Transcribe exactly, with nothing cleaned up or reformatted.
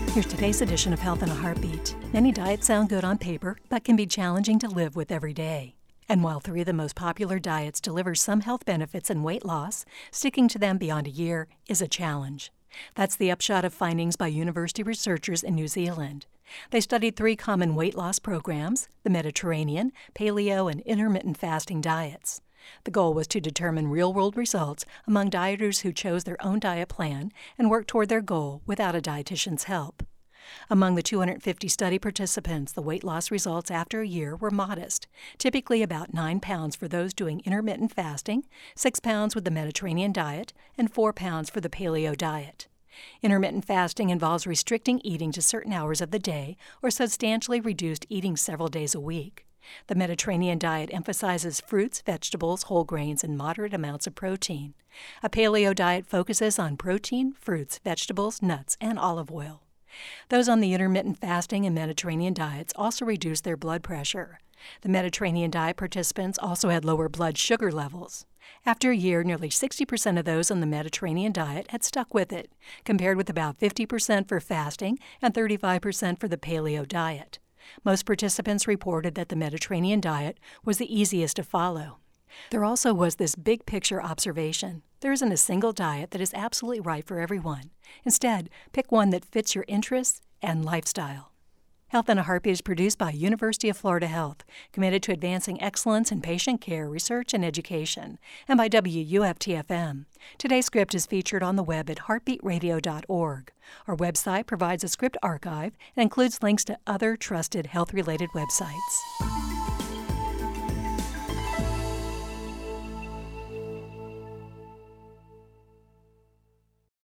Here's today's edition of Health in a Heartbeat. Many diets sound good on paper, but can be challenging to live with every day. And while three of the most popular diets deliver some health benefits and weight loss, sticking to them beyond a year is a challenge. That's the upshot of findings by university researchers in New Zealand. They studied three common weight loss programs, the Mediterranean, paleo, and intermittent fasting diets. The goal was to determine real-world results among dieters who chose their own diet plan and worked toward their goal without a dietitian's help. Among the two hundred fifty study participants, the weight loss results after a year were modest, typically about nine pounds for those doing intermittent fasting, six pounds with the Mediterranean diet, and four pounds for the paleo diet. Intermittent fasting involves restricting eating to certain hours of the day or substantially reduced eating several days a week. The Mediterranean diet emphasizes fruits, vegetables, whole grains, and moderate amounts of protein. A paleo diet focuses on protein, fruits, vegetables, nuts, and olive oil. Those on the intermittent fasting and Mediterranean diets also reduced their blood pressure. The Mediterranean diet participants also had lower blood sugar levels. After a year, nearly sixty percent of those on the Mediterranean diet had stuck with it, compared with about fifty percent for fasting and thirty-five percent for the paleo diet. Most participants reported that the Mediterranean diet was the easiest to follow. There also was this big picture observation. There isn't a single diet that is absolutely right for everyone. Instead, pick one that fits your interests and lifestyle. Health in a Heartbeat is produced by University of Florida Health, committed to advancing excellence in patient care, research, and education, and by W U F T F M. Today's script is featured on the web at heartbeat radio dot org. Our website provides a script archive and includes links to other trusted health-related websites.